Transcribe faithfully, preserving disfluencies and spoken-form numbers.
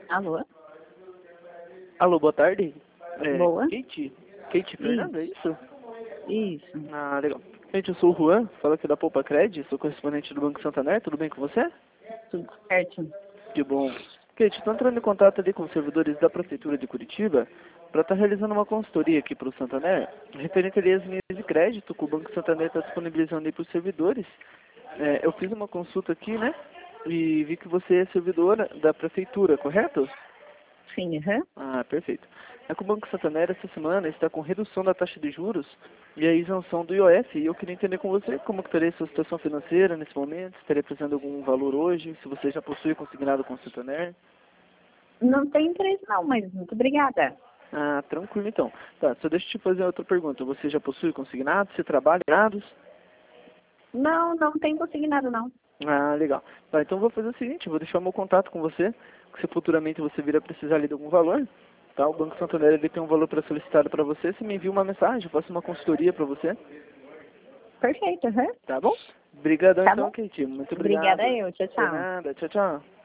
Alô? Alô, boa tarde. É, Boa. Kate? Kate Fernanda, é isso? Isso. Ah, legal. Gente, eu sou o Juan, falo aqui da Poupa Cred, sou correspondente do Banco Santander, tudo bem com você? Tudo certo. Que bom. Kate, estou entrando em contato ali com os servidores da Prefeitura de Curitiba para estar realizando uma consultoria aqui para o Santander, referente ali às linhas de crédito que o Banco Santander está disponibilizando aí para os servidores. É, eu fiz uma consulta aqui, né, e vi que você é servidora da Prefeitura, correto? Sim, aham. Ah, perfeito. É que o Banco Santander essa semana está com redução da taxa de juros e a isenção do I O F. E eu queria entender com você como que estaria a sua situação financeira nesse momento, se estaria precisando de algum valor hoje, se você já possui consignado com o Santander. Não tem interesse não, mas muito obrigada. Ah, tranquilo então. Tá, só deixa eu te fazer outra pergunta. Você já possui consignado? Você trabalha dados? Não, não tem consignado não. Ah, legal. Tá, então eu vou fazer o seguinte, eu vou deixar o meu contato com você, que se futuramente você vir a precisar ali de algum valor, tá? O Banco Santander ele tem um valor para solicitar para você, você me envia uma mensagem, eu faço uma consultoria para você, Perfeito, aham. tá bom? Obrigadão Tá então, bom. Kate. Muito Obrigada obrigado. eu. Tchau, Por tchau. nada. Tchau, tchau.